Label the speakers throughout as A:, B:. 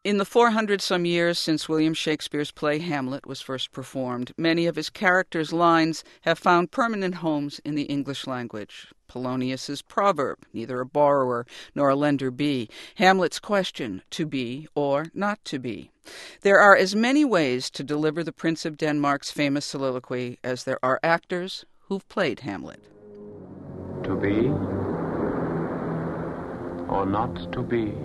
A: In the 400-some years since William Shakespeare's play Hamlet was first performed, many of his characters' lines have found permanent homes in the English language. Polonius's proverb, neither a borrower nor a lender be. Hamlet's question, to be or not to be. There are as many ways to deliver the Prince of Denmark's famous soliloquy as there are actors who've played Hamlet.
B: To be or not to be?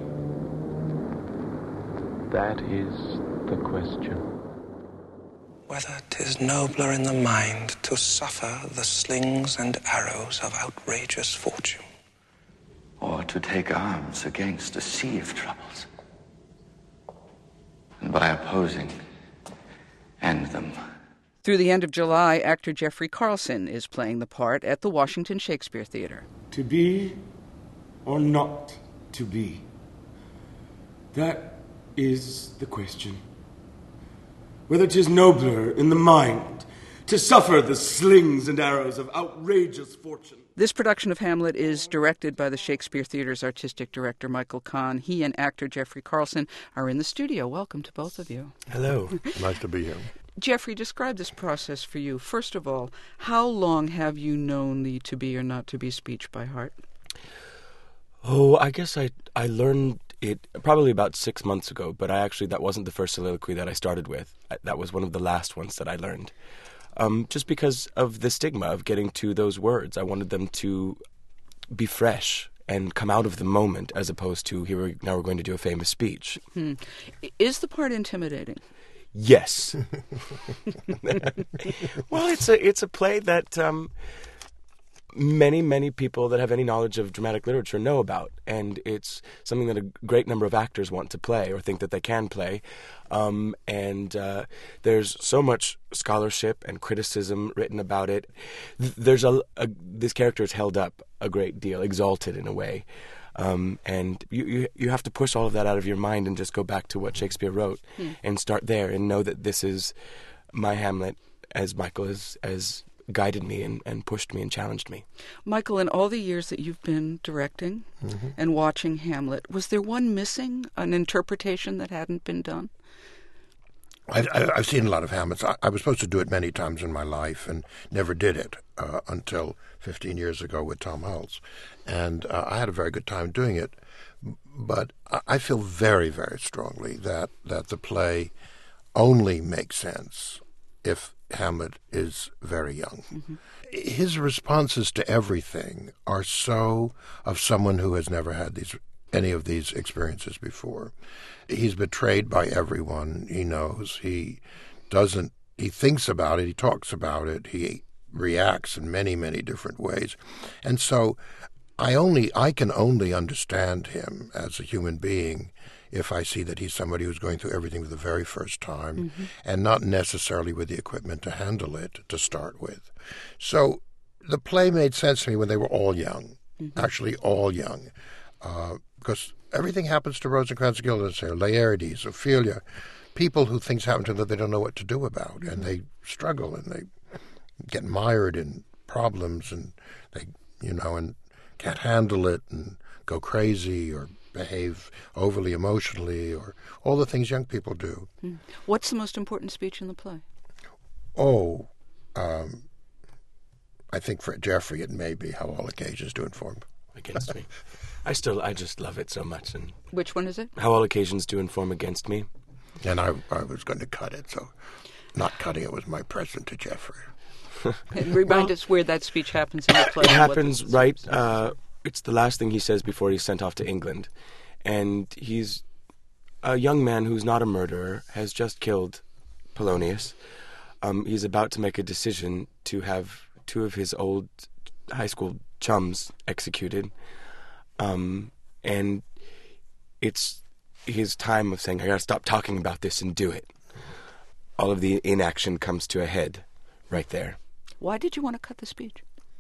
B: That is the question.
C: Whether 'tis nobler in the mind to suffer the slings and arrows of outrageous fortune,
D: or to take arms against a sea of troubles, and by opposing, end them.
A: Through the end of July, actor Jeffrey Carlson is playing the part at the Washington Shakespeare Theater.
E: To be or not to be? That is the question. Whether 'tis nobler in the mind to suffer the slings and arrows of outrageous fortune.
A: This production of Hamlet is directed by the Shakespeare Theater's artistic director, Michael Kahn. He and actor Jeffrey Carlson are in the studio. Welcome to both of you.
F: Hello. Nice to be here.
A: Jeffrey, describe this process for you. First of all, how long have you known the to be or not to be speech by heart?
F: Oh, I guess I learned it probably about 6 months ago, but that wasn't the first soliloquy that I started with. That was one of the last ones that I learned. Just because of the stigma of getting to those words. I wanted them to be fresh and come out of the moment, as opposed to now we're going to do a famous speech.
A: Is the part intimidating?
F: Yes. Well, it's a play that many people that have any knowledge of dramatic literature know about, and it's something that a great number of actors want to play or think that they can play. There's so much scholarship and criticism written about it. This character is held up a great deal, exalted in a way. And you have to push all of that out of your mind and just go back to what Shakespeare wrote and start there and know that this is my Hamlet, as Michael has guided me and pushed me and challenged me.
A: Michael, in all the years that you've been directing and watching Hamlet, was there one missing, an interpretation that hadn't been done?
G: I've seen a lot of Hamlets. I was supposed to do it many times in my life and never did it until 15 years ago with Tom Hulce. And I had a very good time doing it. But I feel very, very strongly that the play only makes sense if Hamlet is very young. Mm-hmm. His responses to everything are so of someone who has never had any of these experiences before. He's betrayed by everyone he knows. He thinks about it, he talks about it, he reacts in many, many different ways. And so I can only understand him as a human being if I see that he's somebody who's going through everything for the very first time and not necessarily with the equipment to handle it to start with. So the play made sense to me when they were all young, actually all young, because everything happens to Rosencrantz and Guildenstern, Laertes, Ophelia, people who things happen to them that they don't know what to do about, and they struggle and they get mired in problems and they, and can't handle it and go crazy or behave overly emotionally or all the things young people do.
A: What's the most important speech in the play?
G: I think for Jeffrey it may be How All Occasions Do Inform
F: Against Me. I just love it so much. And
A: which one is it?
F: How All Occasions Do Inform Against Me.
G: And I was going to cut it, so not cutting it was my present to Jeffrey.
A: And remind us where that speech happens in the play.
F: It happens right... it's the last thing he says before he's sent off to England. And he's a young man who's not a murderer, has just killed Polonius. He's about to make a decision to have two of his old high school chums executed. And it's his time of saying, I gotta stop talking about this and do it. All of the inaction comes to a head right there.
A: Why did you want to cut the speech?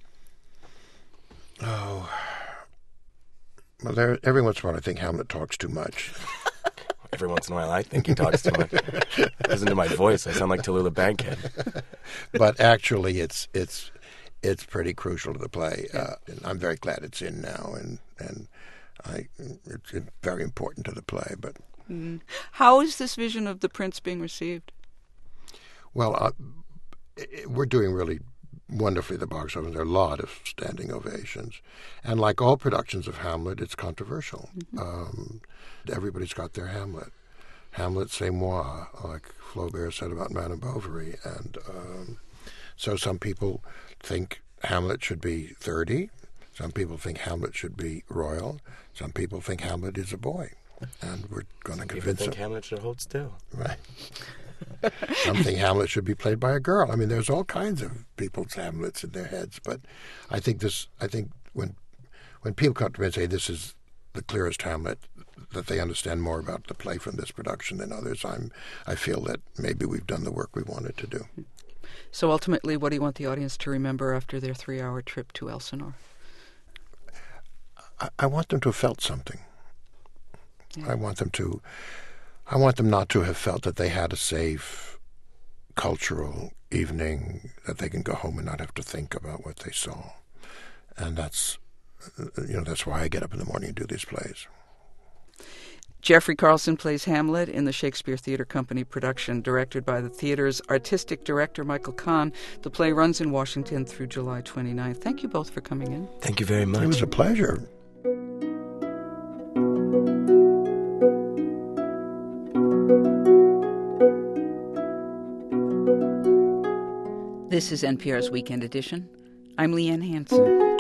G: Oh, well, every once in a while I think Hamlet talks too much.
F: Every once in a while I think he talks too much. Listen to my voice, I sound like Tallulah Bankhead.
G: But actually it's pretty crucial to the play. And I'm very glad it's in now, and it's very important to the play. But
A: How is this vision of the prince being received?
G: Well, we're doing really wonderfully at the box office. There are a lot of standing ovations. And like all productions of Hamlet, it's controversial. Everybody's got their Hamlet. Hamlet, c'est moi, like Flaubert said about Madame Bovary. And so some people think Hamlet should be 30. Some people think Hamlet should be royal. Some people think Hamlet is a boy. And we're going to convince them.
F: Hamlet should hold still.
G: Right. Some think Hamlet should be played by a girl. I mean, there's all kinds of people's Hamlets in their heads. But I think when people come to me and say this is the clearest Hamlet, that they understand more about the play from this production than others, I feel that maybe we've done the work we wanted to do.
A: So ultimately, what do you want the audience to remember after their 3-hour trip to Elsinore?
G: I want them to have felt something.
A: Yeah.
G: I want them not to have felt that they had a safe cultural evening, that they can go home and not have to think about what they saw. And that's why I get up in the morning and do these plays.
A: Jeffrey Carlson plays Hamlet in the Shakespeare Theatre Company production, directed by the theater's artistic director, Michael Kahn. The play runs in Washington through July 29th. Thank you both for coming in.
F: Thank you very much.
G: It was a pleasure.
A: This is NPR's Weekend Edition. I'm Leanne Hansen.